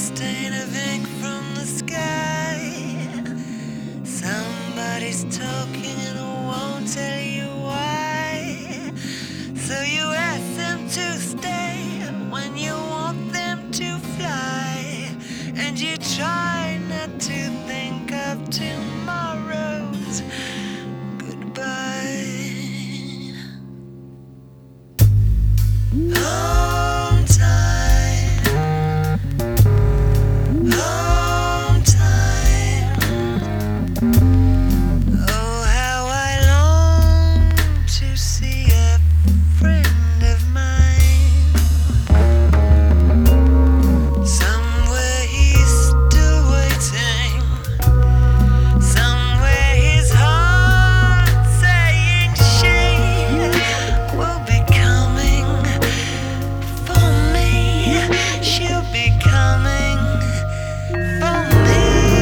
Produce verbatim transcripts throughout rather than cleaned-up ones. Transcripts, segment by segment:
last stain of ink from the sky. Somebody's talking and won't tell you why. So you ask them to stay when you want them to fly. And you try not to think of tomorrow's goodbye. Home time, home time. Oh, how I long to see a friend of mine. Somewhere he's still waiting. Somewhere his heart saying she will be coming for me. She'll be coming for me.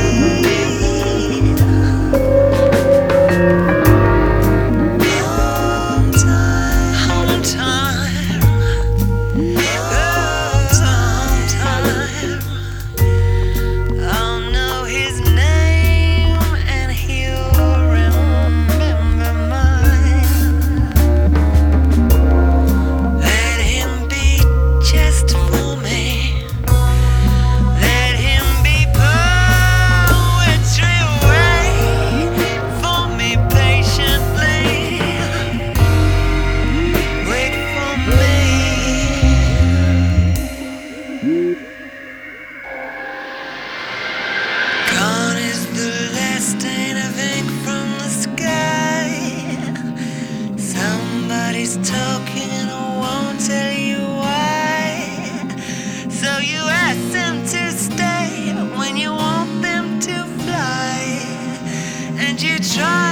Home time, home time, home time. I'll know his name and he'll remember mine. Let him be just for me. Let him be poetry. Wait for me patiently. Wait for me. Gone is the last stain of ink from the sky. Somebody's talking and won't tell you why. So you ask them to stay when you want them to fly. And you try